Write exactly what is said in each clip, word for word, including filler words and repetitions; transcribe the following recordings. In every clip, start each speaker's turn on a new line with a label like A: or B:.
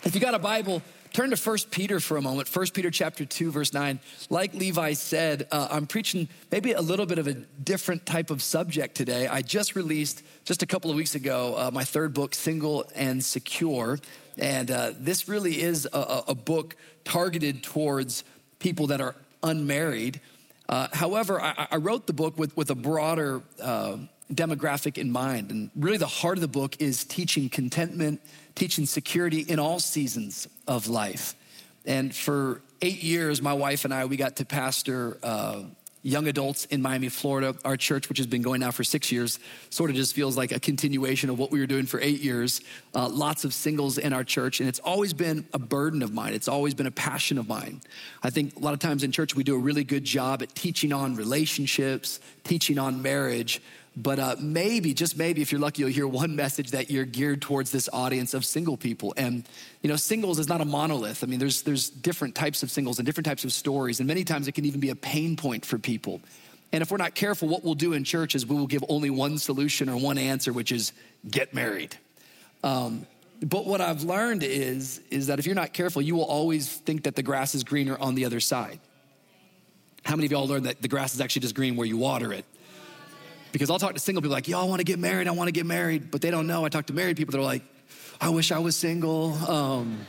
A: If you got a Bible, turn to First Peter for a moment. First Peter chapter two, verse nine. Like Levi said, uh, I'm preaching maybe a little bit of a different type of subject today. I just released, just a couple of weeks ago, uh, my third book, Single and Secure. And uh, this really is a, a book targeted towards people that are unmarried. Uh, however, I, I wrote the book with, with a broader uh, demographic in mind. And really the heart of the book is teaching contentment, teaching security in all seasons of life. And for eight years, my wife and I, we got to pastor uh, young adults in Miami, Florida. Our church, which has been going now for six years, sort of just feels like a continuation of what we were doing for eight years. Uh, lots of singles in our church, and it's always been a burden of mine. It's always been a passion of mine. I think a lot of times in church, we do a really good job at teaching on relationships, teaching on marriage. But uh, maybe, just maybe, if you're lucky, you'll hear one message that you're geared towards this audience of single people. And, you know, singles is not a monolith. I mean, there's there's different types of singles and different types of stories. And many times it can even be a pain point for people. And if we're not careful, what we'll do in church is we will give only one solution or one answer, which is get married. Um, but what I've learned is, is that if you're not careful, you will always think that the grass is greener on the other side. How many of y'all learned that the grass is actually just green where you water it? Because I'll talk to single people like, yo, I want to get married. I want to get married. But they don't know. I talk to married people that are like, I wish I was single. Um,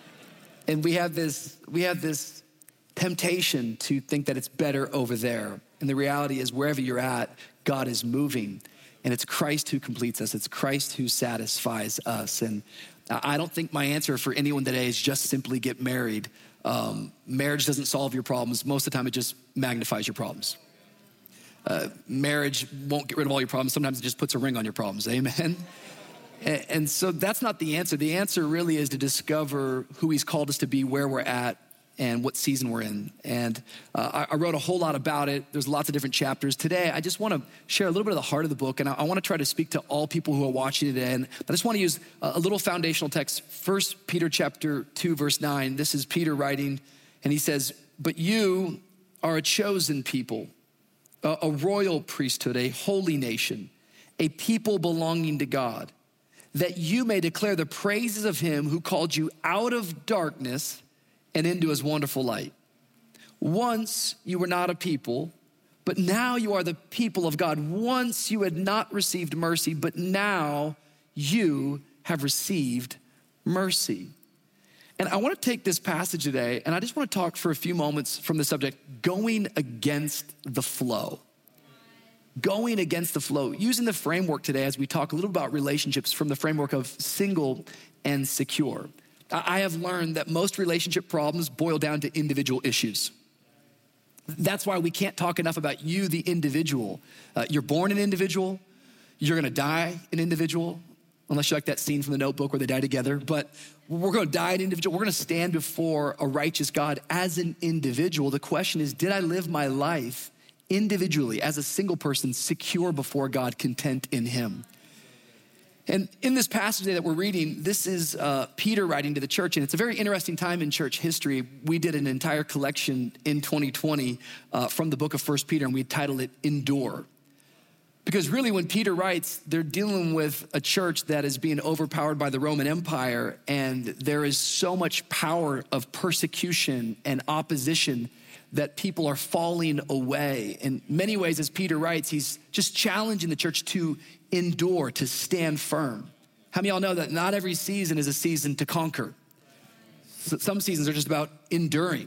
A: and we have this, we have this temptation to think that it's better over there. And the reality is wherever you're at, God is moving. And it's Christ who completes us. It's Christ who satisfies us. And I don't think my answer for anyone today is just simply get married. Um, marriage doesn't solve your problems. Most of the time, it just magnifies your problems. Uh, marriage won't get rid of all your problems. Sometimes it just puts a ring on your problems, amen? And, and so that's not the answer. The answer really is to discover who he's called us to be, where we're at, and what season we're in. And uh, I, I wrote a whole lot about it. There's lots of different chapters. Today, I just want to share a little bit of the heart of the book, and I, I want to try to speak to all people who are watching today. And I just want to use a, a little foundational text, First Peter chapter two, verse nine. This is Peter writing, and he says, "But you are a chosen people, a royal priesthood, a holy nation, a people belonging to God, that you may declare the praises of him who called you out of darkness and into his wonderful light. Once you were not a people, but now you are the people of God. Once you had not received mercy, but now you have received mercy." And I want to take this passage today, and I just want to talk for a few moments from the subject, going against the flow. Going against the flow. Using the framework today as we talk a little about relationships from the framework of single and secure. I have learned that most relationship problems boil down to individual issues. That's why we can't talk enough about you, the individual. Uh, you're born an individual. You're going to die an individual. Unless you like that scene from The Notebook where they die together. But we're going to die an individual. We're going to stand before a righteous God as an individual. The question is, did I live my life individually as a single person, secure before God, content in him? And in this passage that we're reading, this is uh, Peter writing to the church. And it's a very interesting time in church history. We did an entire collection in twenty twenty uh, from the book of First Peter, and we titled it Endure. Because really when Peter writes, they're dealing with a church that is being overpowered by the Roman Empire, and there is so much power of persecution and opposition that people are falling away. In many ways, as Peter writes, he's just challenging the church to endure, to stand firm. How many of y'all know that not every season is a season to conquer? Some seasons are just about enduring.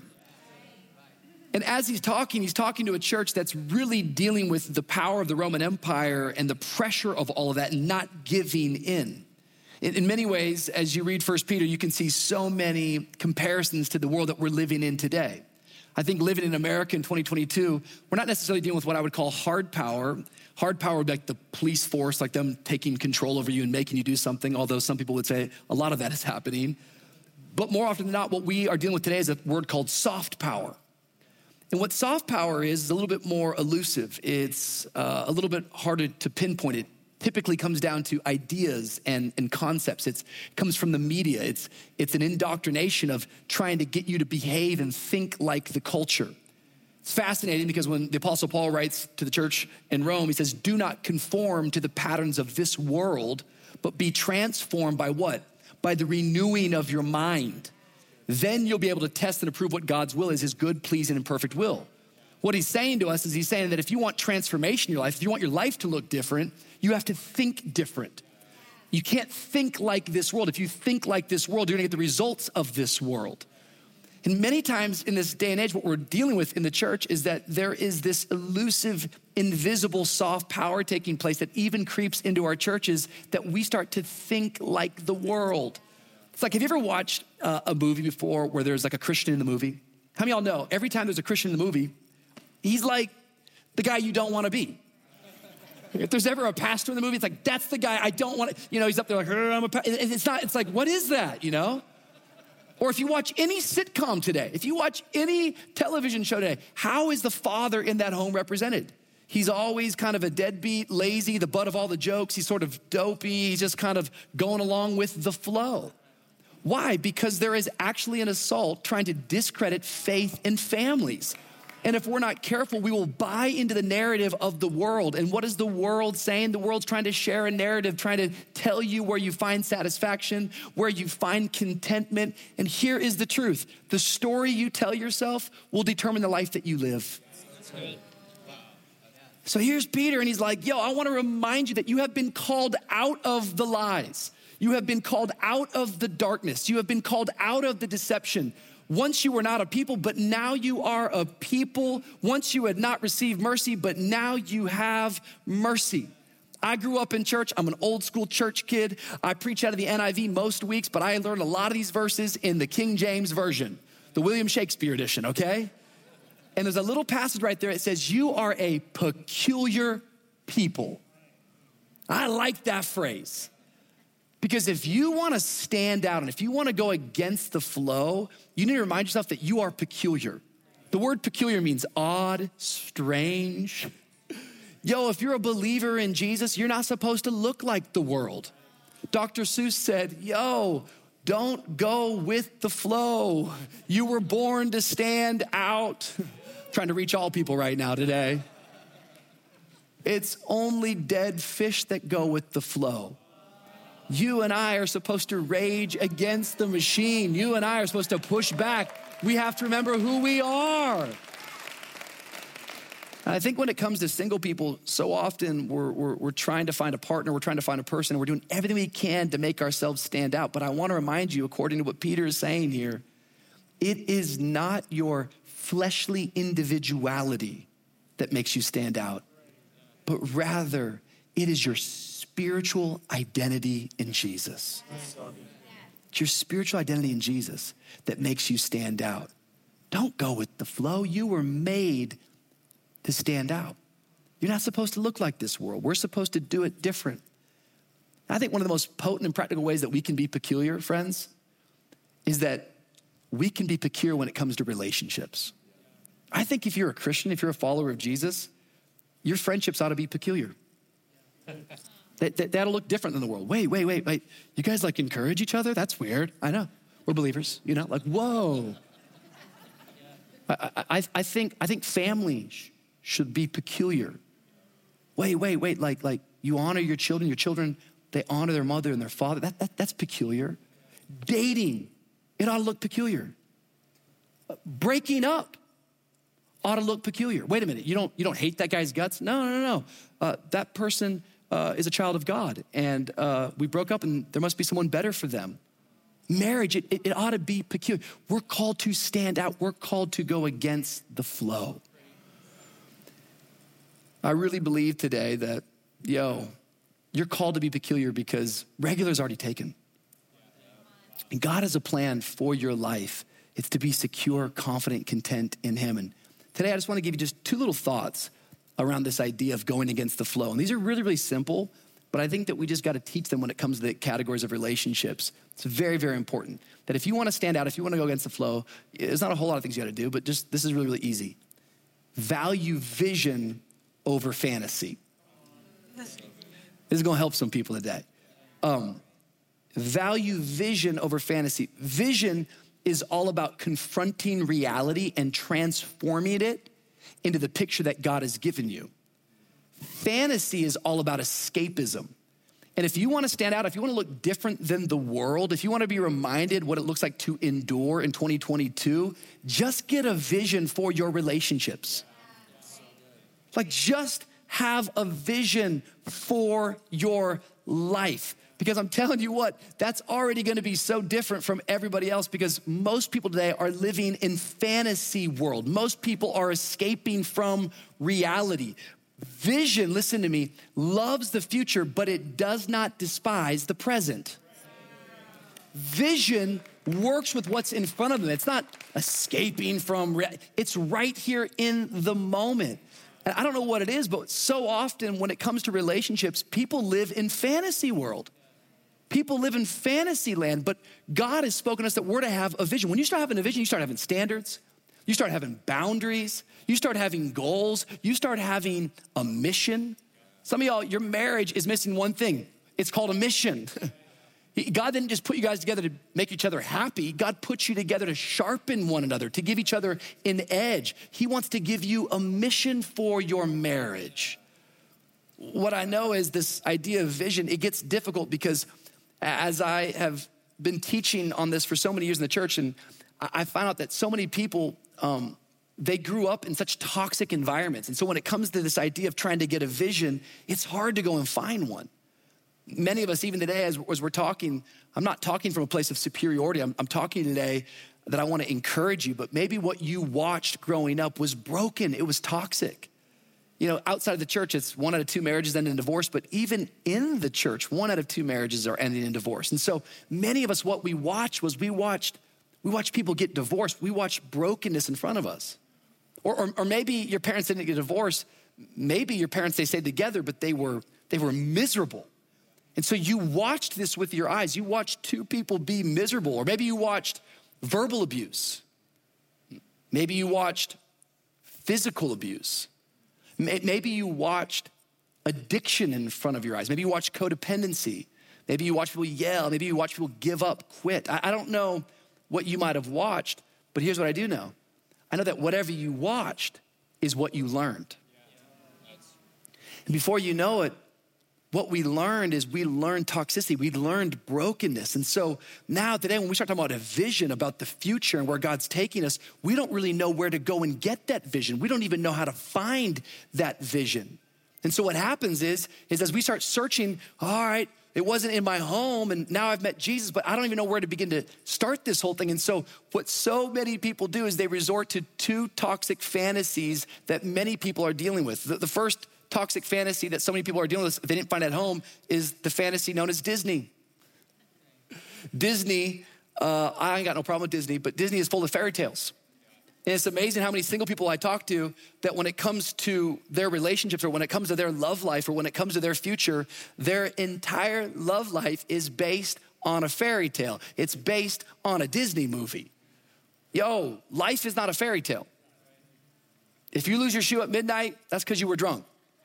A: And as he's talking, he's talking to a church that's really dealing with the power of the Roman Empire and the pressure of all of that and not giving in. In, in many ways, as you read First Peter, you can see so many comparisons to the world that we're living in today. I think living in America in twenty twenty-two, we're not necessarily dealing with what I would call hard power. Hard power would be like the police force, like them taking control over you and making you do something, although some people would say a lot of that is happening. But more often than not, what we are dealing with today is a word called soft power. And what soft power is, is a little bit more elusive. It's uh, a little bit harder to pinpoint. It typically comes down to ideas and, and concepts. It's, it comes from the media. It's, it's an indoctrination of trying to get you to behave and think like the culture. It's fascinating because when the Apostle Paul writes to the church in Rome, he says, do not conform to the patterns of this world, but be transformed by what? by the renewing of your mind. Then you'll be able to test and approve what God's will is, his good, pleasing, and perfect will. What he's saying to us is he's saying that if you want transformation in your life, if you want your life to look different, you have to think different. You can't think like this world. If you think like this world, you're gonna get the results of this world. And many times in this day and age, what we're dealing with in the church is that there is this elusive, invisible, soft power taking place that even creeps into our churches, that we start to think like the world. It's like, have you ever watched uh, a movie before where there's like a Christian in the movie? How many of y'all know every time there's a Christian in the movie, he's like the guy you don't wanna be. If there's ever a pastor in the movie, it's like, that's the guy I don't want to, you know, he's up there like, I'm a pastor. It's not, it's like, what is that, you know? Or if you watch any sitcom today, if you watch any television show today, how is the father in that home represented? He's always kind of a deadbeat, lazy, the butt of all the jokes. He's sort of dopey. He's just kind of going along with the flow. Why? Because there is actually an assault trying to discredit faith in families. And if we're not careful, we will buy into the narrative of the world. And what is the world saying? The world's trying to share a narrative, trying to tell you where you find satisfaction, where you find contentment. And here is the truth. The story you tell yourself will determine the life that you live. So here's Peter, and he's like, yo, I want to remind you that you have been called out of the lies. You have been called out of the darkness. You have been called out of the deception. Once you were not a people, but now you are a people. Once you had not received mercy, but now you have mercy. I grew up in church. I'm an old school church kid. I preach out of the N I V most weeks, but I learned a lot of these verses in the King James Version, the William Shakespeare edition, okay? And there's a little passage right there. It says, you are a peculiar people. I like that phrase. Because if you want to stand out and if you want to go against the flow, you need to remind yourself that you are peculiar. The word peculiar means odd, strange. Yo, if you're a believer in Jesus, you're not supposed to look like the world. Doctor Seuss said, yo, don't go with the flow. You were born to stand out. Trying to reach all people right now today. It's only dead fish that go with the flow. You and I are supposed to rage against the machine. You and I are supposed to push back. We have to remember who we are. And I think when it comes to single people, so often we're, we're, we're trying to find a partner, we're trying to find a person, we're doing everything we can to make ourselves stand out. But I want to remind you, according to what Peter is saying here, it is not your fleshly individuality that makes you stand out, but rather it is your spiritual identity in Jesus. It's your spiritual identity in Jesus that makes you stand out. Don't go with the flow. You were made to stand out. You're not supposed to look like this world. We're supposed to do it different. I think one of the most potent and practical ways that we can be peculiar, friends, is that we can be peculiar when it comes to relationships. I think if you're a Christian, if you're a follower of Jesus, your friendships ought to be peculiar. That, that, that'll look different than the world. Wait, wait, wait, wait. You guys like encourage each other? That's weird. I know. We're believers, you know, like, whoa. I, I, I think I think family sh- should be peculiar. Wait, wait, wait, like, like you honor your children, your children, they honor their mother and their father. That, that, that's peculiar. Dating, it ought to look peculiar. Breaking up ought to look peculiar. Wait a minute, you don't, you don't hate that guy's guts? No, no, no, no. Uh, that person uh, is a child of God, and uh, we broke up and there must be someone better for them. Marriage, it, it, it ought to be peculiar. We're called to stand out. We're called to go against the flow. I really believe today that, yo, you're called to be peculiar because regular's already taken. And God has a plan for your life. It's to be secure, confident, content in him. And today I just want to give you just two little thoughts around this idea of going against the flow. And these are really, really simple, but I think that we just got to teach them when it comes to the categories of relationships. It's very, very important that if you want to stand out, if you want to go against the flow, there's not a whole lot of things you got to do, but just this is really, really easy. Value vision over fantasy. This is going to help some people today. Um, value vision over fantasy. Vision is all about confronting reality and transforming it into the picture that God has given you. Fantasy is all about escapism. And if you want to stand out, if you want to look different than the world, if you want to be reminded what it looks like to endure in twenty twenty-two, just get a vision for your relationships. Like just have a vision for your life. Because I'm telling you what, that's already gonna be so different from everybody else because most people today are living in fantasy world. Most people are escaping from reality. Vision, listen to me, loves the future, but it does not despise the present. Vision works with what's in front of them. It's not escaping from reality. It's right here in the moment. And I don't know what it is, but so often when it comes to relationships, people live in fantasy world. People live in fantasy land, but God has spoken to us that we're to have a vision. When you start having a vision, you start having standards, you start having boundaries, you start having goals, you start having a mission. Some of y'all, your marriage is missing one thing. It's called a mission. God didn't just put you guys together to make each other happy. God put you together to sharpen one another, to give each other an edge. He wants to give you a mission for your marriage. What I know is this idea of vision, it gets difficult because as I have been teaching on this for so many years in the church, and I found out that so many people, um, they grew up in such toxic environments. And so when it comes to this idea of trying to get a vision, it's hard to go and find one. Many of us, even today, as, as we're talking, I'm not talking from a place of superiority. I'm, I'm talking today that I want to encourage you, but maybe what you watched growing up was broken. It was toxic. You know, outside of the church, it's one out of two marriages end in divorce, but even in the church, one out of two marriages are ending in divorce. And so many of us, what we watched was we watched, we watched people get divorced. We watched brokenness in front of us. Or, or, or maybe your parents didn't get divorced. Maybe your parents, they stayed together, but they were, they were miserable. And so you watched this with your eyes. You watched two people be miserable. Or maybe you watched verbal abuse. Maybe you watched physical abuse. Maybe you watched addiction in front of your eyes. Maybe you watched codependency. Maybe you watched people yell. Maybe you watched people give up, quit. I don't know what you might have watched, but here's what I do know. I know that whatever you watched is what you learned. And before you know it, what we learned is we learned toxicity. We learned brokenness. And so now today, when we start talking about a vision about the future and where God's taking us, we don't really know where to go and get that vision. We don't even know how to find that vision. And so what happens is, is as we start searching, all right, it wasn't in my home and now I've met Jesus, but I don't even know where to begin to start this whole thing. And so what so many people do is they resort to two toxic fantasies that many people are dealing with. The, the first toxic fantasy that so many people are dealing with, if they didn't find at home, is the fantasy known as Disney. Disney, uh, I ain't got no problem with Disney, but Disney is full of fairy tales. And it's amazing how many single people I talk to that when it comes to their relationships or when it comes to their love life or when it comes to their future, their entire love life is based on a fairy tale. It's based on a Disney movie. Yo, life is not a fairy tale. If you lose your shoe at midnight, that's because you were drunk.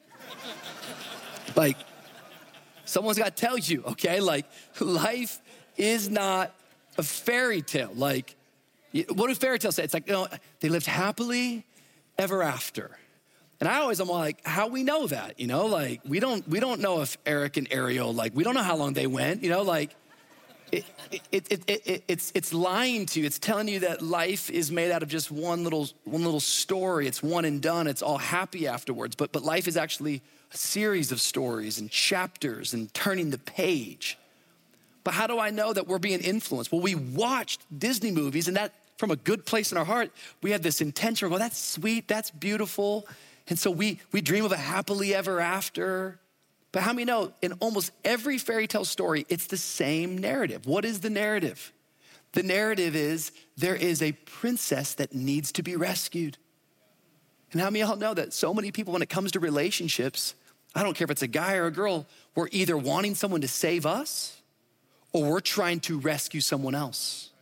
A: Like, someone's got to tell you, okay? Like, life is not a fairy tale. Like, what do fairy tales say? It's like, you know, they lived happily ever after. And I always, I'm like, how we know that, you know? Like, we don't, we don't know if Eric and Ariel, like, we don't know how long they went, you know? Like, it, it, it, it, it, it's, it's lying to you. It's telling you that life is made out of just one little, one little story. It's one and done. It's all happy afterwards. But, but life is actually a series of stories and chapters and turning the page. But how do I know that we're being influenced? Well, we watched Disney movies and that from a good place in our heart, we have this intention, well, that's sweet, that's beautiful. And so we, we dream of a happily ever after. But how many know in almost every fairy tale story, it's the same narrative. What is the narrative? The narrative is there is a princess that needs to be rescued. And how many of y'all know that so many people, when it comes to relationships, I don't care if it's a guy or a girl, we're either wanting someone to save us or we're trying to rescue someone else.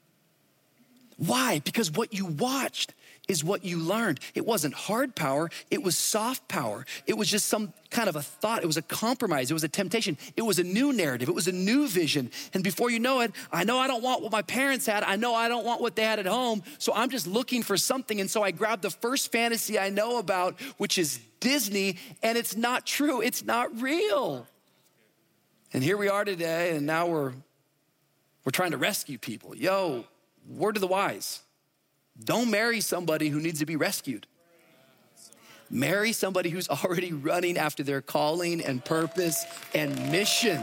A: Why? Because what you watched is what you learned. It wasn't hard power, it was soft power. It was just some kind of a thought. It was a compromise. It was a temptation. It was a new narrative. It was a new vision. And before you know it, I know I don't want what my parents had. I know I don't want what they had at home. So I'm just looking for something. And so I grabbed the first fantasy I know about, which is Disney, and it's not true. It's not real. And here we are today, and now we're, we're trying to rescue people. Yo, word to the wise. Don't marry somebody who needs to be rescued. Marry somebody who's already running after their calling and purpose and mission.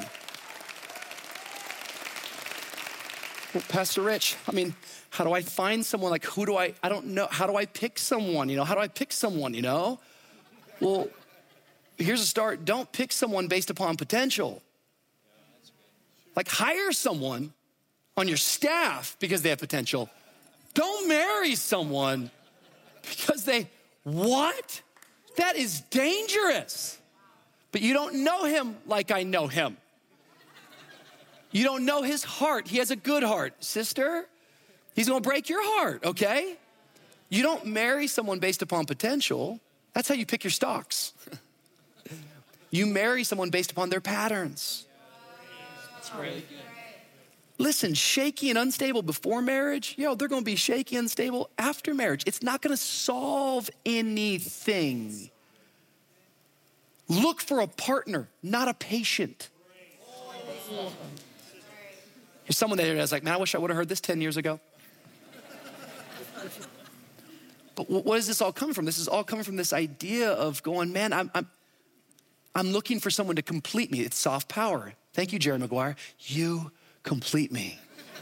A: Well, Pastor Rich, I mean, how do I find someone? Like, who do I, I don't know. How do I pick someone? You know, how do I pick someone, you know? Well, here's a start. Don't pick someone based upon potential. Like, hire someone on your staff because they have potential. Don't marry someone because they, what? That is dangerous. But you don't know him like I know him. You don't know his heart. He has a good heart. Sister, he's gonna break your heart, okay? You don't marry someone based upon potential. That's how you pick your stocks. You marry someone based upon their patterns. That's really good. Listen, shaky and unstable before marriage, yo, they're gonna be shaky and unstable after marriage. It's not gonna solve anything. Look for a partner, not a patient. There's someone there that's like, man, I wish I would have heard this ten years ago. But what does this all come from? This is all coming from this idea of going, man, I'm, I'm, I'm looking for someone to complete me. It's soft power. Thank you, Jerry Maguire. You complete me.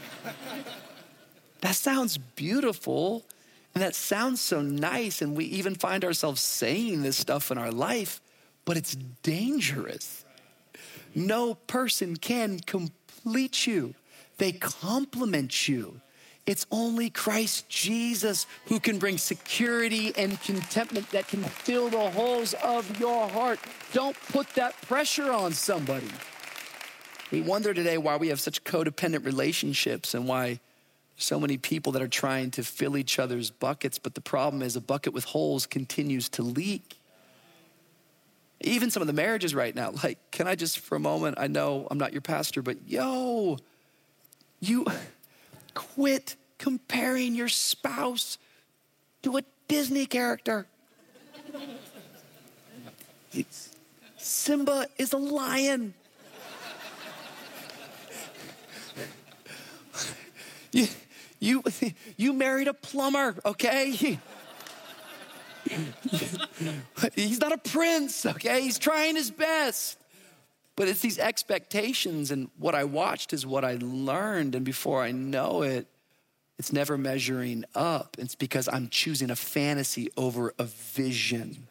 A: That sounds beautiful, and that sounds so nice, and we even find ourselves saying this stuff in our life, but it's dangerous. No person can complete you. They complement you. It's only Christ Jesus who can bring security and contentment that can fill the holes of your heart. Don't put that pressure on somebody. We wonder today why we have such codependent relationships and why so many people that are trying to fill each other's buckets, but the problem is a bucket with holes continues to leak. Even some of the marriages right now, like, can I just for a moment, I know I'm not your pastor, but yo, you quit comparing your spouse to a Disney character. Simba is a lion. You, you, you married a plumber, okay? He's not a prince, okay? He's trying his best. But it's these expectations, and what I watched is what I learned, and before I know it, it's never measuring up. It's because I'm choosing a fantasy over a vision.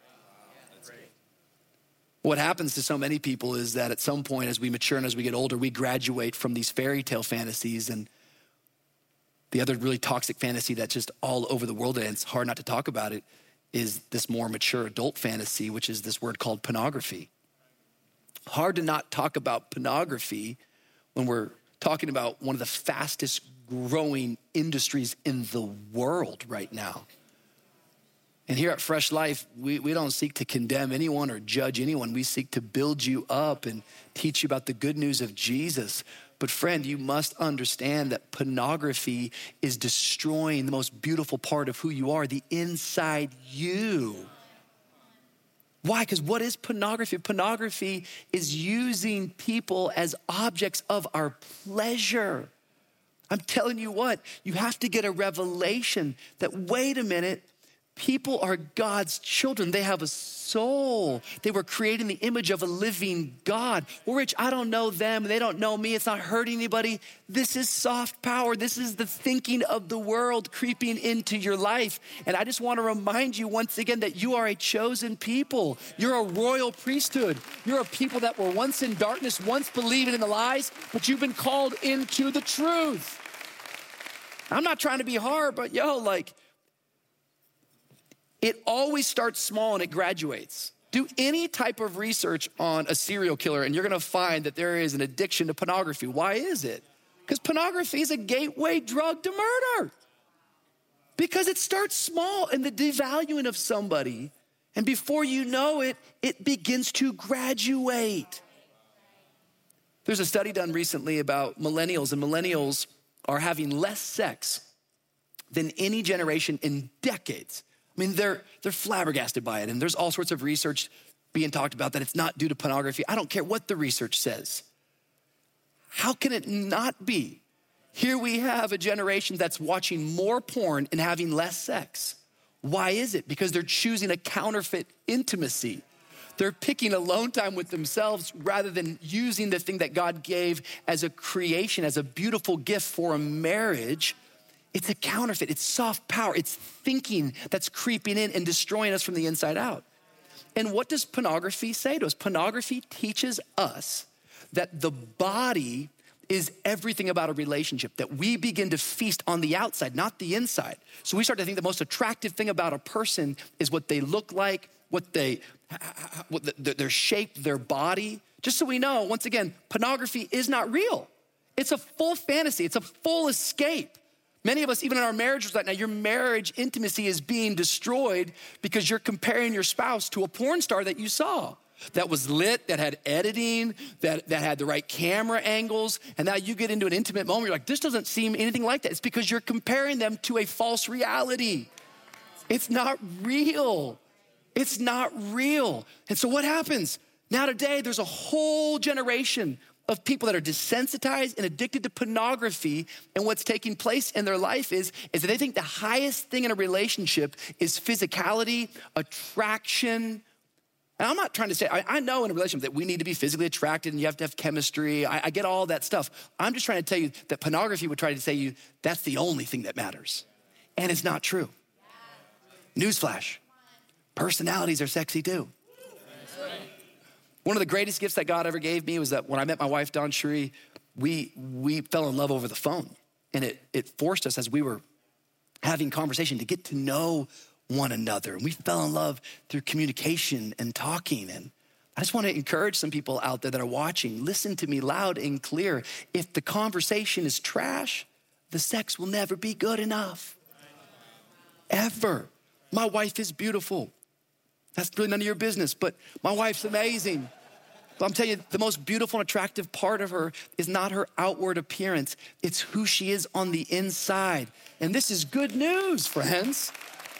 A: What happens to so many people is that at some point as we mature and as we get older, we graduate from these fairy tale fantasies, and the other really toxic fantasy that's just all over the world, and it's hard not to talk about it, is this more mature adult fantasy, which is this word called pornography. Hard to not talk about pornography when we're talking about one of the fastest growing industries in the world right now. And here at Fresh Life, we, we don't seek to condemn anyone or judge anyone. We seek to build you up and teach you about the good news of Jesus. But friend, you must understand that pornography is destroying the most beautiful part of who you are, the inside you. Why? Because what is pornography? Pornography is using people as objects of our pleasure. I'm telling you what, you have to get a revelation that, wait a minute, people are God's children. They have a soul. They were created in the image of a living God. Well, Rich, I don't know them. They don't know me. It's not hurting anybody. This is soft power. This is the thinking of the world creeping into your life. And I just want to remind you once again that you are a chosen people. You're a royal priesthood. You're a people that were once in darkness, once believing in the lies, but you've been called into the truth. I'm not trying to be hard, but yo, like, it always starts small and it graduates. Do any type of research on a serial killer and you're gonna find that there is an addiction to pornography. Why is it? Because pornography is a gateway drug to murder. Because it starts small in the devaluing of somebody, and before you know it, it begins to graduate. There's a study done recently about millennials, and millennials are having less sex than any generation in decades. I mean, they're they're flabbergasted by it, and there's all sorts of research being talked about that it's not due to pornography. I don't care what the research says. how can it not be? Here we have a generation that's watching more porn and having less sex. Why is it? Because they're choosing a counterfeit intimacy. They're picking alone time with themselves rather than using the thing that God gave as a creation, as a beautiful gift for a marriage. It's a counterfeit. It's soft power. It's thinking that's creeping in and destroying us from the inside out. And what does pornography say to us? Pornography teaches us that the body is everything about a relationship, that we begin to feast on the outside, not the inside. So we start to think the most attractive thing about a person is what they look like, what they, what the, their shape, their body. Just so we know, once again, pornography is not real. It's a full fantasy. It's a full escape. Many of us, even in our marriages right now, your marriage intimacy is being destroyed because you're comparing your spouse to a porn star that you saw, that was lit, that had editing, that, that had the right camera angles. And now you get into an intimate moment, you're like, this doesn't seem anything like that. It's because you're comparing them to a false reality. It's not real. It's not real. And so what happens? Now today, there's a whole generation of people that are desensitized and addicted to pornography. And what's taking place in their life is, is that they think the highest thing in a relationship is physicality, attraction. And I'm not trying to say, I, I know in a relationship that we need to be physically attracted and you have to have chemistry. I, I get all that stuff. I'm just trying to tell you that pornography would try to say you, that's the only thing that matters. And it's not true. Newsflash, personalities are sexy too. One of the greatest gifts that God ever gave me was that when I met my wife, Dawn Cherie, we we fell in love over the phone. And it, it forced us as we were having conversation to get to know one another. And we fell in love through communication and talking. And I just want to encourage some people out there that are watching, listen to me loud and clear. If the conversation is trash, the sex will never be good enough. Ever. My wife is beautiful. That's really none of your business, but my wife's amazing. But I'm telling you, the most beautiful and attractive part of her is not her outward appearance. It's who she is on the inside. And this is good news, friends.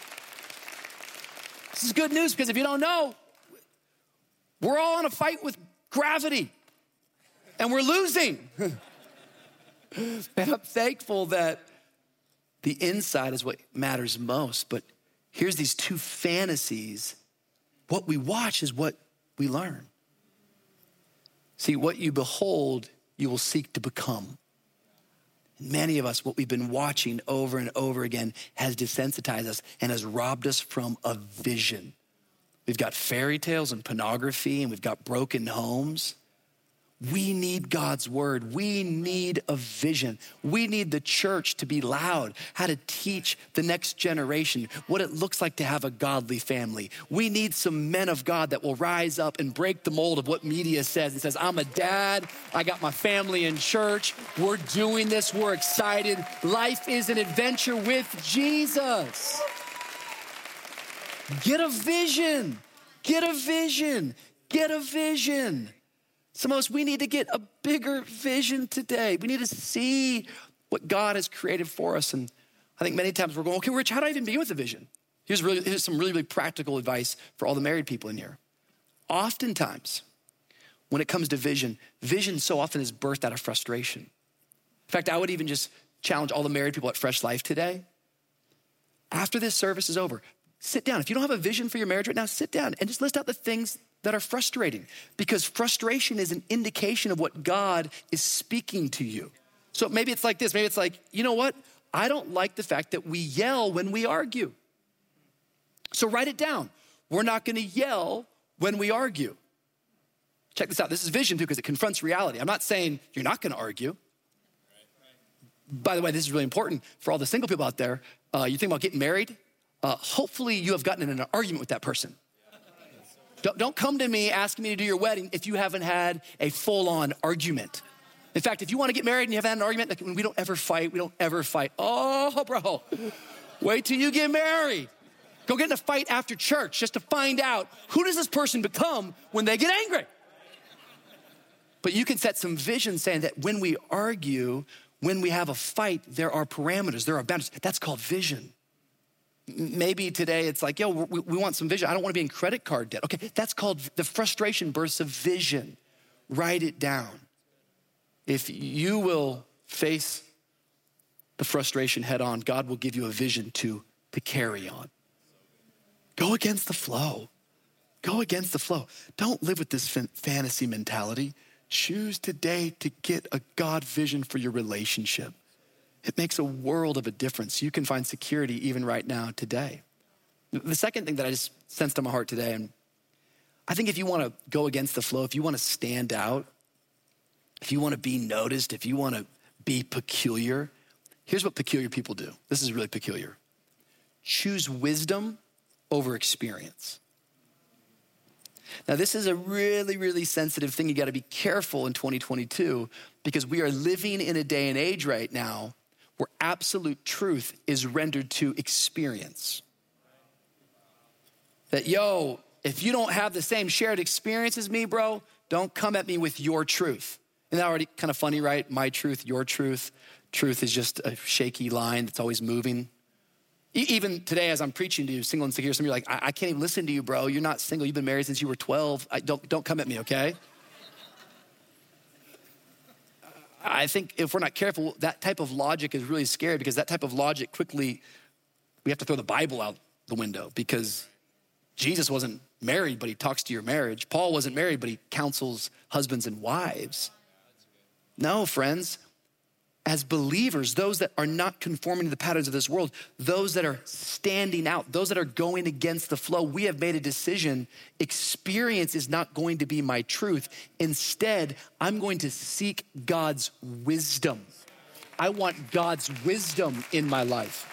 A: This is good news because if you don't know, we're all in a fight with gravity and we're losing. And I'm thankful that the inside is what matters most. But here's these two fantasies. What we watch is what we learn. See, what you behold, you will seek to become. And many of us, what we've been watching over and over again has desensitized us and has robbed us from a vision. We've got fairy tales and pornography, and we've got broken homes. We need God's word. We need a vision. We need the church to be loud, how to teach the next generation what it looks like to have a godly family. We need some men of God that will rise up and break the mold of what media says. It says, I'm a dad. I got my family in church. We're doing this. We're excited. Life is an adventure with Jesus. Get a vision. Get a vision. Get a vision. Some of us, we need to get a bigger vision today. We need to see what God has created for us. And I think many times we're going, okay, Rich, how do I even begin with a vision? Here's, really, here's some really, really practical advice for all the married people in here. Oftentimes, when it comes to vision, vision so often is birthed out of frustration. In fact, I would even just challenge all the married people at Fresh Life today. After this service is over, sit down. If you don't have a vision for your marriage right now, sit down and just list out the things that are frustrating, because frustration is an indication of what God is speaking to you. So maybe it's like this. Maybe it's like, you know what? I don't like the fact that we yell when we argue. So write it down. We're not going to yell when we argue. Check this out. This is vision too, because it confronts reality. I'm not saying you're not going to argue. By the way, this is really important for all the single people out there. Uh, you think about getting married. Uh, hopefully you have gotten in an argument with that person. Don't, don't come to me asking me to do your wedding if you haven't had a full-on argument. In fact, if you want to get married and you haven't had an argument, like, we don't ever fight, we don't ever fight. Oh, bro, wait till you get married. Go get in a fight after church just to find out who does this person become when they get angry. But you can set some vision saying that when we argue, when we have a fight, there are parameters, there are boundaries. That's called vision. Maybe today it's like, yo, we, we want some vision. I don't want to be in credit card debt. Okay, that's called the frustration bursts of vision. Write it down. If you will face the frustration head on, God will give you a vision to, to carry on. Go against the flow. Go against the flow. Don't live with this fantasy mentality. Choose today to get a God vision for your relationship. It makes a world of a difference. You can find security even right now today. The second thing that I just sensed in my heart today, and I think if you want to go against the flow, if you want to stand out, if you want to be noticed, if you want to be peculiar, here's what peculiar people do. This is really peculiar. Choose wisdom over experience. Now, this is a really, really sensitive thing. You got to be careful in twenty twenty-two because we are living in a day and age right now where absolute truth is rendered to experience. That, yo, if you don't have the same shared experience as me, bro, don't come at me with your truth. Isn't that already kind of funny, right? My truth, your truth. Truth is just a shaky line that's always moving. Even today, as I'm preaching to you, single and secure, some of you are like, I, I can't even listen to you, bro. You're not single. You've been married since you were twelve. I, don't, don't come at me, okay? I think if we're not careful, that type of logic is really scary because that type of logic quickly, we have to throw the Bible out the window because Jesus wasn't married, but he talks to your marriage. Paul wasn't married, but he counsels husbands and wives. No, friends. As believers, those that are not conforming to the patterns of this world, those that are standing out, those that are going against the flow, we have made a decision. Experience is not going to be my truth. Instead, I'm going to seek God's wisdom. I want God's wisdom in my life.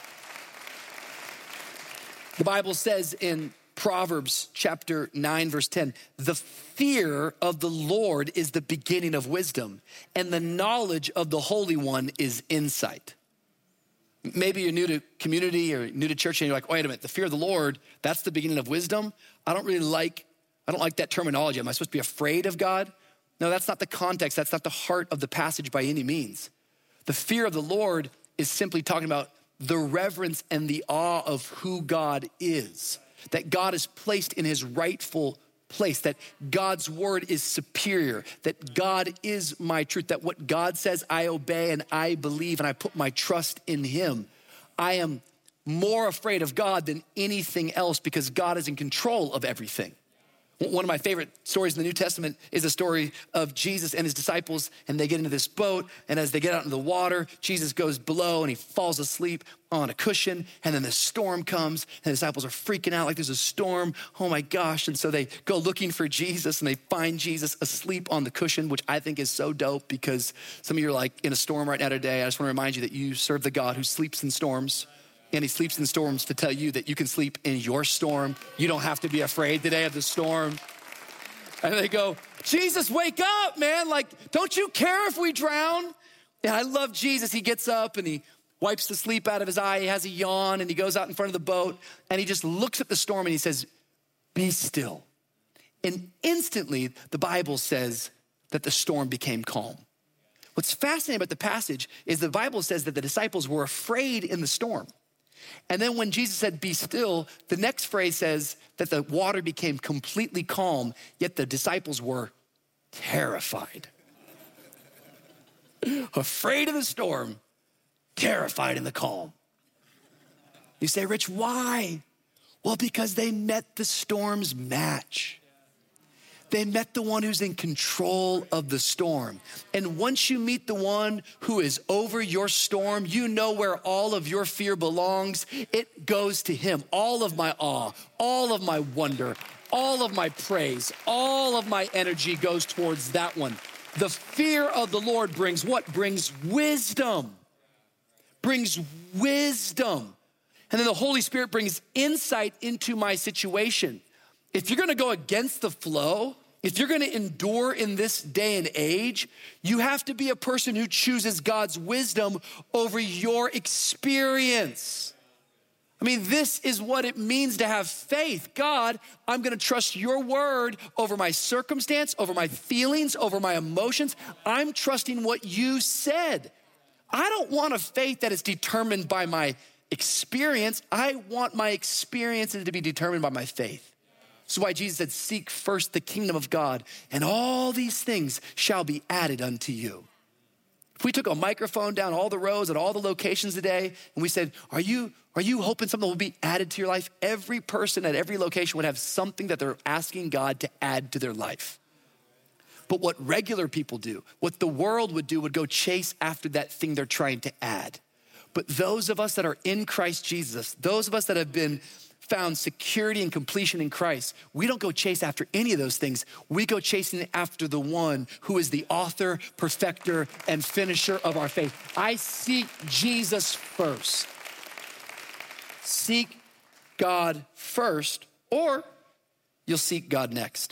A: The Bible says in Proverbs chapter nine, verse ten, the fear of the Lord is the beginning of wisdom, and the knowledge of the Holy One is insight. Maybe you're new to community or new to church and you're like, wait a minute, the fear of the Lord, that's the beginning of wisdom? I don't really like, I don't like that terminology. Am I supposed to be afraid of God? No, that's not the context. That's not the heart of the passage by any means. The fear of the Lord is simply talking about the reverence and the awe of who God is. That God is placed in his rightful place, that God's word is superior, that God is my truth, that what God says I obey and I believe and I put my trust in him. I am more afraid of God than anything else because God is in control of everything. One of my favorite stories in the New Testament is the story of Jesus and his disciples, and they get into this boat, and as they get out into the water, Jesus goes below and he falls asleep on a cushion, and then the storm comes, and the disciples are freaking out like there's a storm, oh my gosh, and so they go looking for Jesus, and they find Jesus asleep on the cushion, which I think is so dope because some of you are like in a storm right now today. I just want to remind you that you serve the God who sleeps in storms. And he sleeps in storms to tell you that you can sleep in your storm. You don't have to be afraid today of the storm. And they go, Jesus, wake up, man. Like, don't you care if we drown? And I love Jesus. He gets up and he wipes the sleep out of his eye. He has a yawn and he goes out in front of the boat and he just looks at the storm and he says, be still. And instantly the Bible says that the storm became calm. What's fascinating about the passage is the Bible says that the disciples were afraid in the storm. And then when Jesus said, be still, the next phrase says that the water became completely calm, yet the disciples were terrified. Afraid of the storm, terrified in the calm. You say, Rich, why? Well, because they met the storm's match. They met the one who's in control of the storm. And once you meet the one who is over your storm, you know where all of your fear belongs. It goes to him. All of my awe, all of my wonder, all of my praise, all of my energy goes towards that one. The fear of the Lord brings what? Brings wisdom. Brings wisdom. And then the Holy Spirit brings insight into my situation. If you're gonna go against the flow, if you're gonna endure in this day and age, you have to be a person who chooses God's wisdom over your experience. I mean, this is what it means to have faith. God, I'm gonna trust your word over my circumstance, over my feelings, over my emotions. I'm trusting what you said. I don't want a faith that is determined by my experience. I want my experiences to be determined by my faith. This is why Jesus said, seek first the kingdom of God, and all these things shall be added unto you. If we took a microphone down all the rows at all the locations today and we said, are you, are you hoping something will be added to your life? Every person at every location would have something that they're asking God to add to their life. But what regular people do, what the world would do, would go chase after that thing they're trying to add. But those of us that are in Christ Jesus, those of us that have been found security and completion in Christ, we don't go chase after any of those things. We go chasing after the one who is the author, perfecter, and finisher of our faith. I seek Jesus first. Seek God first, or you'll seek God next.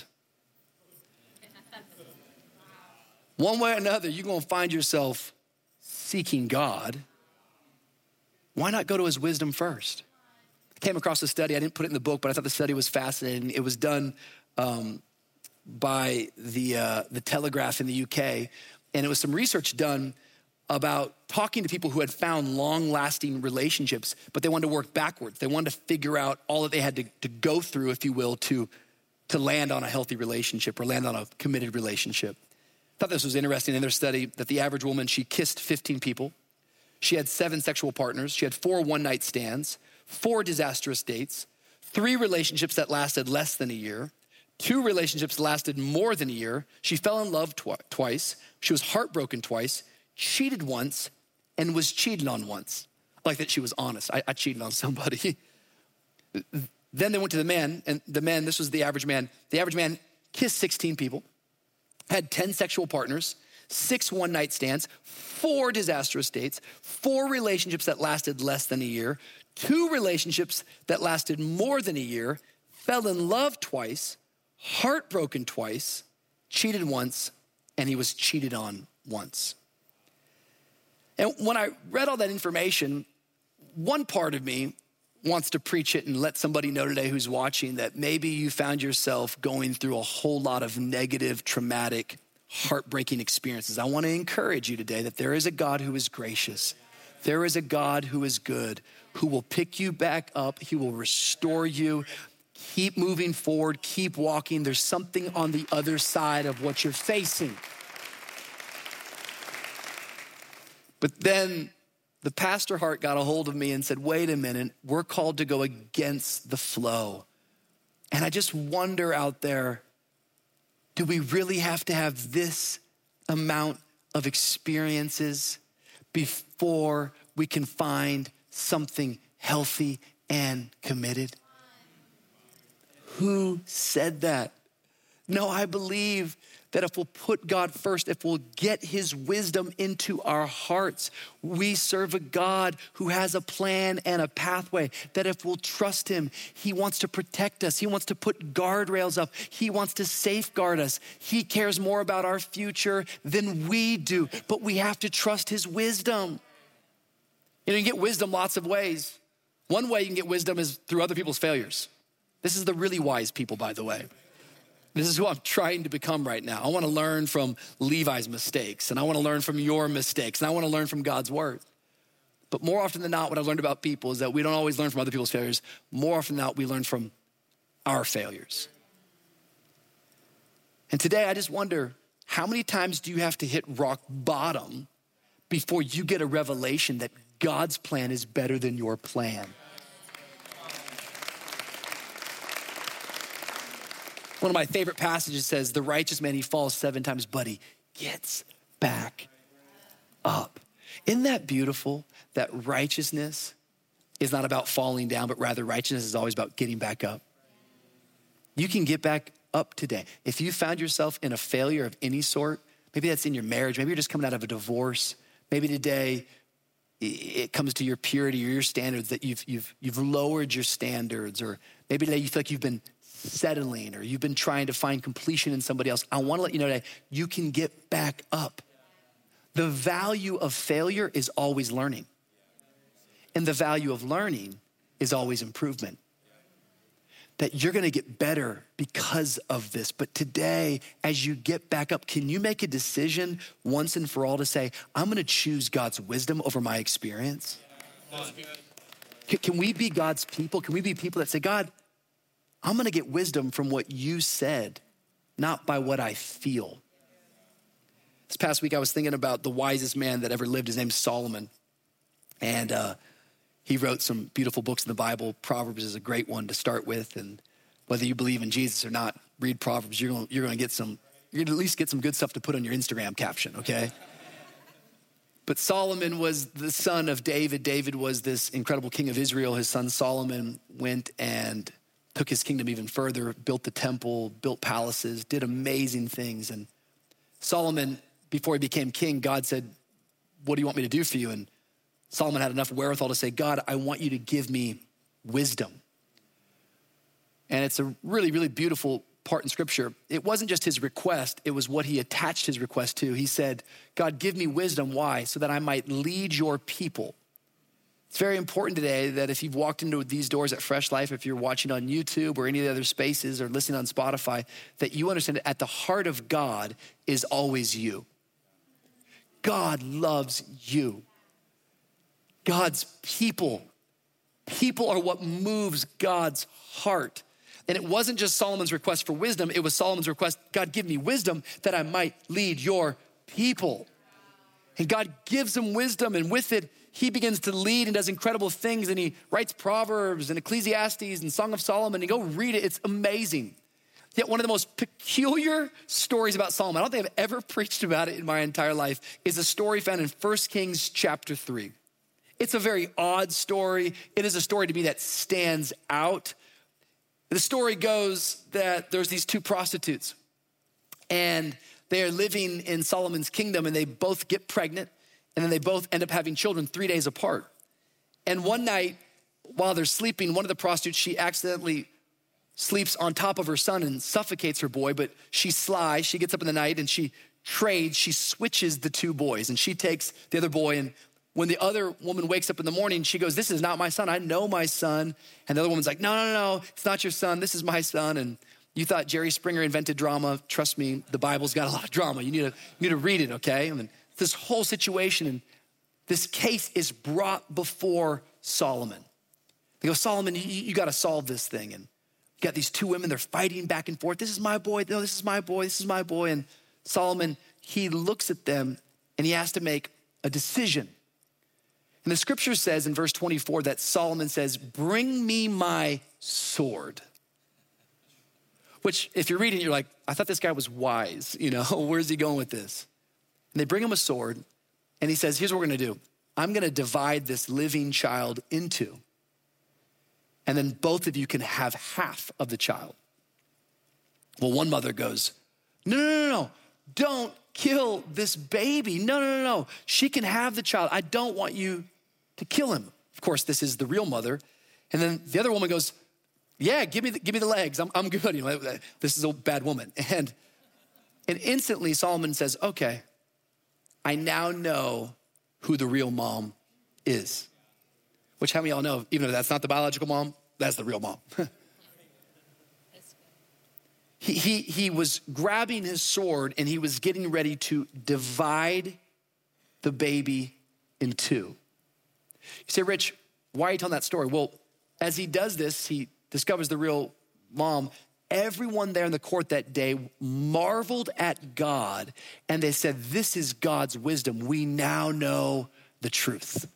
A: One way or another, you're gonna find yourself seeking God. Why not go to his wisdom first? Came across a study, I didn't put it in the book, but I thought the study was fascinating. It was done um, by the, uh, the Telegraph in the U K, and it was some research done about talking to people who had found long-lasting relationships, but they wanted to work backwards. They wanted to figure out all that they had to, to go through, if you will, to, to land on a healthy relationship or land on a committed relationship. I thought this was interesting in their study that the average woman, she kissed fifteen people. She had seven sexual partners. She had four one-night stands, four disastrous dates, three relationships that lasted less than a year, two relationships that lasted more than a year. She fell in love tw- twice. She was heartbroken twice, cheated once, and was cheated on once. I like that she was honest. I, I cheated on somebody. Then they went to the man, and the man, this was the average man. The average man kissed sixteen people, had ten sexual partners, six one-night stands, four disastrous dates, four relationships that lasted less than a year, two relationships that lasted more than a year, fell in love twice, heartbroken twice, cheated once, and he was cheated on once. And when I read all that information, one part of me wants to preach it and let somebody know today who's watching that maybe you found yourself going through a whole lot of negative, traumatic, heartbreaking experiences. I want to encourage you today that there is a God who is gracious. There is a God who is good, who will pick you back up. He will restore you. Keep moving forward. Keep walking. There's something on the other side of what you're facing. But then the pastor heart got a hold of me and said, wait a minute, we're called to go against the flow. And I just wonder out there, do we really have to have this amount of experiences before we can find something healthy and committed? Who said that? No, I believe that if we'll put God first, if we'll get his wisdom into our hearts, we serve a God who has a plan and a pathway, that if we'll trust him, he wants to protect us. He wants to put guardrails up. He wants to safeguard us. He cares more about our future than we do, but we have to trust his wisdom. You know, you can get wisdom lots of ways. One way you can get wisdom is through other people's failures. This is the really wise people, by the way. This is who I'm trying to become right now. I want to learn from Levi's mistakes, and I want to learn from your mistakes, and I want to learn from God's word. But more often than not, what I've learned about people is that we don't always learn from other people's failures. More often than not, we learn from our failures. And today, I just wonder, how many times do you have to hit rock bottom before you get a revelation that God's plan is better than your plan? One of my favorite passages says, the righteous man, he falls seven times, but he gets back up. Isn't that beautiful? That righteousness is not about falling down, but rather righteousness is always about getting back up. You can get back up today. If you found yourself in a failure of any sort, maybe that's in your marriage, maybe you're just coming out of a divorce, maybe today it comes to your purity or your standards that you've, you've, you've lowered your standards, or maybe today you feel like you've been settling or you've been trying to find completion in somebody else. I want to let you know that you can get back up. The value of failure is always learning. And the value of learning is always improvement. That you're going to get better because of this. But today, as you get back up, can you make a decision once and for all to say, I'm going to choose God's wisdom over my experience? Can, can we be God's people? Can we be people that say, God, I'm going to get wisdom from what you said, not by what I feel. This past week, I was thinking about the wisest man that ever lived. His name's Solomon. And uh, he wrote some beautiful books in the Bible. Proverbs is a great one to start with. And whether you believe in Jesus or not, read Proverbs. You're going you're going to get some, you're going to at least get some good stuff to put on your Instagram caption, okay? But Solomon was the son of David. David was this incredible king of Israel. His son Solomon went and took his kingdom even further, built the temple, built palaces, did amazing things. And Solomon, before he became king, God said, what do you want me to do for you? And Solomon had enough wherewithal to say, God, I want you to give me wisdom. And it's a really, really beautiful part in scripture. It wasn't just his request, it was what he attached his request to. He said, God, give me wisdom. Why? So that I might lead your people. It's very important today that if you've walked into these doors at Fresh Life, if you're watching on YouTube or any of the other spaces or listening on Spotify, that you understand that at the heart of God is always you. God loves you. God's people. People are what moves God's heart. And it wasn't just Solomon's request for wisdom, it was Solomon's request, God, give me wisdom that I might lead your people. And God gives him wisdom, and with it, he begins to lead and does incredible things, and he writes Proverbs and Ecclesiastes and Song of Solomon, and go read it, it's amazing. Yet one of the most peculiar stories about Solomon, I don't think I've ever preached about it in my entire life, is a story found in First Kings chapter three. It's a very odd story. It is a story to me that stands out. The story goes that there's these two prostitutes, and they are living in Solomon's kingdom, and they both get pregnant, and then they both end up having children three days apart. And one night, while they're sleeping, one of the prostitutes, she accidentally sleeps on top of her son and suffocates her boy, but she's sly. She gets up in the night and she trades, she switches the two boys, and she takes the other boy, and when the other woman wakes up in the morning, she goes, this is not my son. I know my son. And the other woman's like, no, no, no, it's not your son. This is my son. And you thought Jerry Springer invented drama. Trust me, the Bible's got a lot of drama. You need to, you need to read it, okay? I mean, this whole situation, and this case is brought before Solomon. They go, Solomon, you, you got to solve this thing. And you got these two women, they're fighting back and forth. This is my boy. No, this is my boy. This is my boy. And Solomon, he looks at them and he has to make a decision. And the scripture says in verse twenty-four that Solomon says, bring me my sword. Which, if you're reading, you're like, I thought this guy was wise. You know, where's he going with this? And they bring him a sword, and he says, here's what we're gonna do. I'm gonna divide this living child in two, and then both of you can have half of the child. Well, one mother goes, no, no, no, no, don't kill this baby. No, no, no, no. She can have the child. I don't want you to kill him. Of course, this is the real mother. And then the other woman goes, yeah, give me the, give me the legs. I'm, I'm good. You know, this is a bad woman. And, and instantly Solomon says, okay, I now know who the real mom is. Which how many of y'all know, even if that's not the biological mom, that's the real mom. he, he, he was grabbing his sword and he was getting ready to divide the baby in two. You say, Rich, why are you telling that story? Well, as he does this, he discovers the real mom. Everyone there in the court that day marveled at God, and they said, this is God's wisdom. We now know the truth.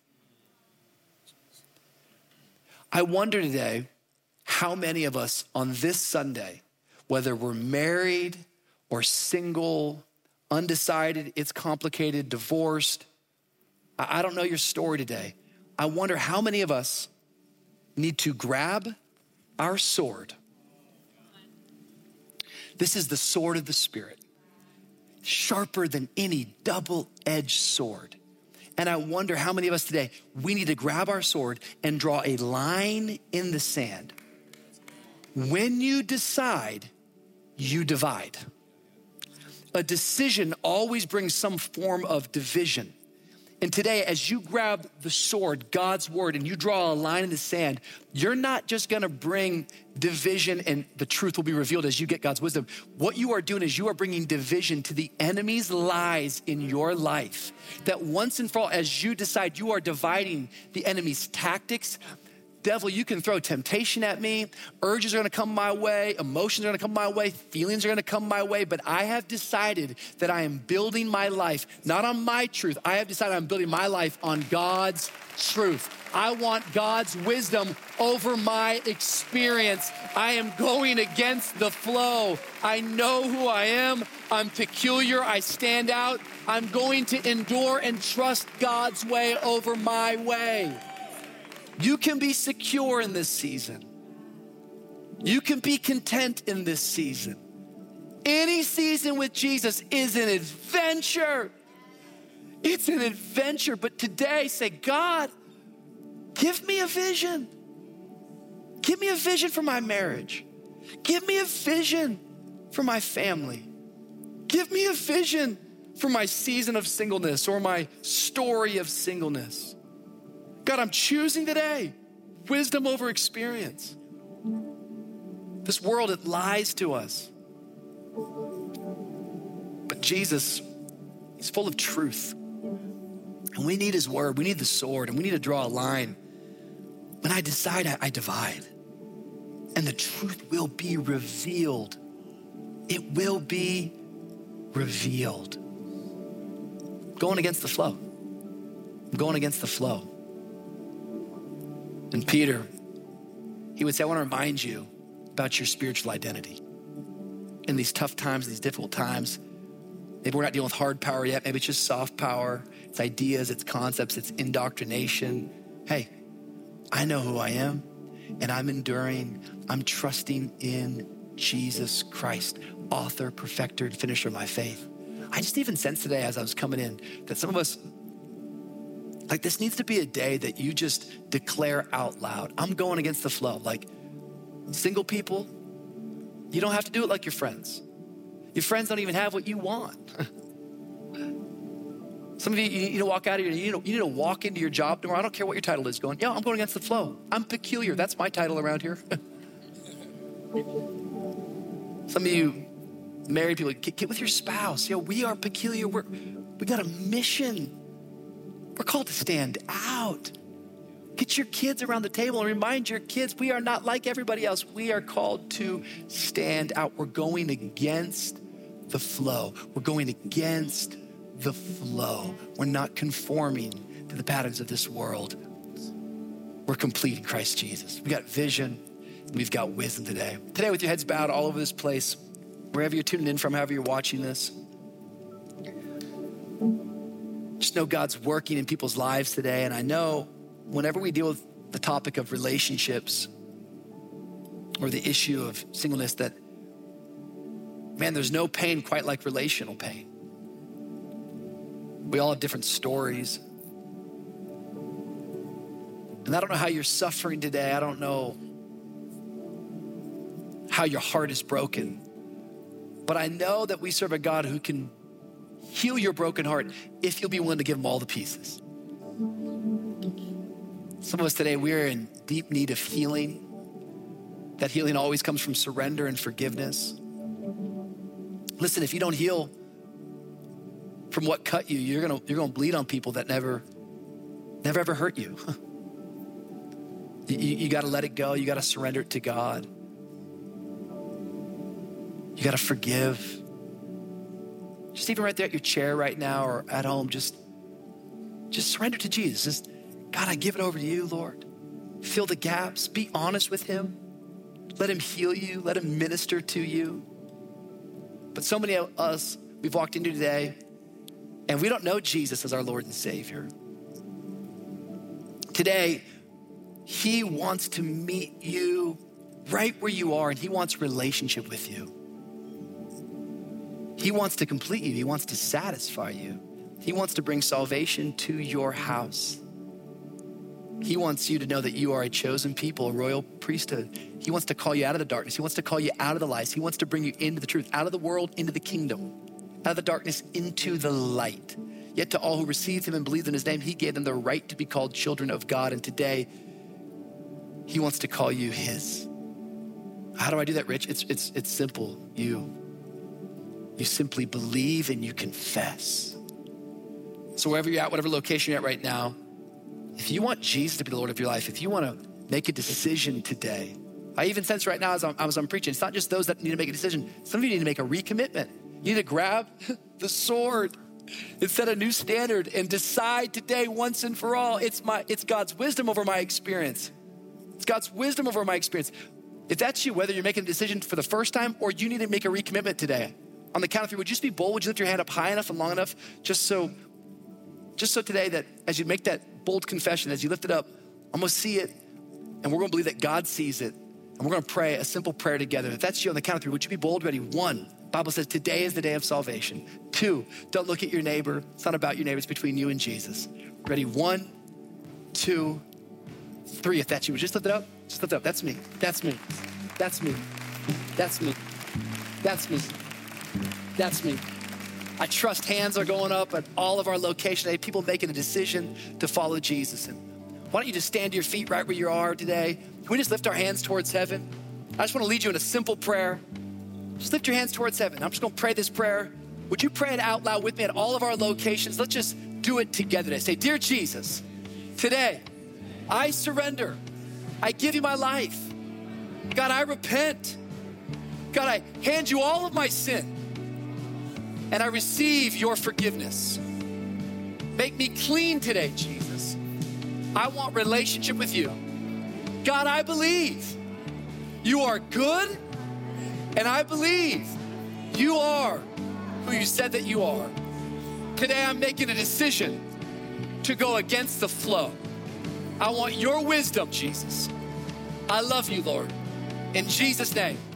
A: I wonder today how many of us on this Sunday, whether we're married or single, undecided, it's complicated, divorced, I don't know your story today. I wonder how many of us need to grab our sword. This is the sword of the Spirit, sharper than any double-edged sword. And I wonder how many of us today, we need to grab our sword and draw a line in the sand. When you decide, you divide. A decision always brings some form of division. And today, as you grab the sword, God's word, and you draw a line in the sand, you're not just gonna bring division and the truth will be revealed as you get God's wisdom. What you are doing is you are bringing division to the enemy's lies in your life. That once and for all, as you decide you are dividing the enemy's tactics, devil, you can throw temptation at me. Urges are gonna come my way. Emotions are gonna come my way. Feelings are gonna come my way. But I have decided that I am building my life, not on my truth. I have decided I'm building my life on God's truth. I want God's wisdom over my experience. I am going against the flow. I know who I am. I'm peculiar. I stand out. I'm going to endure and trust God's way over my way. You can be secure in this season. You can be content in this season. Any season with Jesus is an adventure. It's an adventure. But today, say, God, give me a vision. Give me a vision for my marriage. Give me a vision for my family. Give me a vision for my season of singleness or my story of singleness. God, I'm choosing today wisdom over experience. This world, it lies to us. But Jesus, he's full of truth. And we need his word. We need the sword, and we need to draw a line. When I decide, I, I divide. And the truth will be revealed. It will be revealed. Going against the flow. I'm going against the flow. And Peter, he would say, I want to remind you about your spiritual identity. In these tough times, these difficult times, maybe we're not dealing with hard power yet. Maybe it's just soft power. It's ideas, it's concepts, it's indoctrination. Hey, I know who I am, and I'm enduring. I'm trusting in Jesus Christ, author, perfecter, and finisher of my faith. I just even sensed today as I was coming in that some of us, like this needs to be a day that you just declare out loud, I'm going against the flow. Like single people, you don't have to do it like your friends. Your friends don't even have what you want. Some of you, you need to walk out of here, you need to, you need to walk into your job tomorrow. I don't care what your title is, going, yeah, I'm going against the flow. I'm peculiar. That's my title around here. Some of you married people, get, get with your spouse. You know, we are peculiar. We're, we got a mission. We're called to stand out. Get your kids around the table and remind your kids we are not like everybody else. We are called to stand out. We're going against the flow. We're going against the flow. We're not conforming to the patterns of this world. We're complete in Christ Jesus. We got vision. We've got wisdom today. Today, with your heads bowed all over this place, wherever you're tuning in from, however you're watching this, just know God's working in people's lives today. And I know whenever we deal with the topic of relationships or the issue of singleness, that, man, there's no pain quite like relational pain. We all have different stories. And I don't know how you're suffering today. I don't know how your heart is broken. But I know that we serve a God who can heal your broken heart if you'll be willing to give him all the pieces. Some of us today, we're in deep need of healing. That healing always comes from surrender and forgiveness. Listen, if you don't heal from what cut you, you're gonna you're gonna bleed on people that never, never ever hurt you. you, you gotta let it go. You gotta surrender it to God. You gotta forgive. Just even right there at your chair right now or at home, just, just surrender to Jesus. Just, God, I give it over to you, Lord. Fill the gaps. Be honest with him. Let him heal you. Let him minister to you. But so many of us, we've walked into today and we don't know Jesus as our Lord and Savior. Today, he wants to meet you right where you are, and he wants relationship with you. He wants to complete you. He wants to satisfy you. He wants to bring salvation to your house. He wants you to know that you are a chosen people, a royal priesthood. He wants to call you out of the darkness. He wants to call you out of the lies. He wants to bring you into the truth, out of the world, into the kingdom, out of the darkness, into the light. Yet to all who received him and believed in his name, he gave them the right to be called children of God. And today, he wants to call you his. How do I do that, Rich? It's, it's, it's simple. You, you simply believe and you confess. So wherever you're at, whatever location you're at right now, if you want Jesus to be the Lord of your life, if you want to make a decision today. I even sense right now as I'm, as I'm preaching, it's not just those that need to make a decision. Some of you need to make a recommitment. You need to grab the sword and set a new standard and decide today once and for all. It's my, it's God's wisdom over my experience. It's God's wisdom over my experience. If that's you, whether you're making a decision for the first time or you need to make a recommitment today, on the count of three, would you just be bold? Would you lift your hand up high enough and long enough just so, just so today that as you make that bold confession, as you lift it up, I'm gonna see it and we're gonna believe that God sees it. And we're gonna pray a simple prayer together. If that's you on the count of three, would you be bold? Ready? One, Bible says today is the day of salvation. Two, don't look at your neighbor. It's not about your neighbor, it's between you and Jesus. Ready? One, two, three. If that's you, just lift it up. Just lift it up. That's me. That's me. That's me. That's me. That's me. That's me. I trust hands are going up at all of our locations today. People making a decision to follow Jesus. And why don't you just stand to your feet right where you are today? Can we just lift our hands towards heaven? I just want to lead you in a simple prayer. Just lift your hands towards heaven. I'm just going to pray this prayer. Would you pray it out loud with me at all of our locations? Let's just do it together today. Say, dear Jesus, today I surrender. I give you my life. God, I repent. God, I hand you all of my sin and I receive your forgiveness. Make me clean today, Jesus. I want relationship with you. God, I believe you are good, and I believe you are who you said that you are. Today, I'm making a decision to go against the flow. I want your wisdom, Jesus. I love you, Lord. In Jesus' name.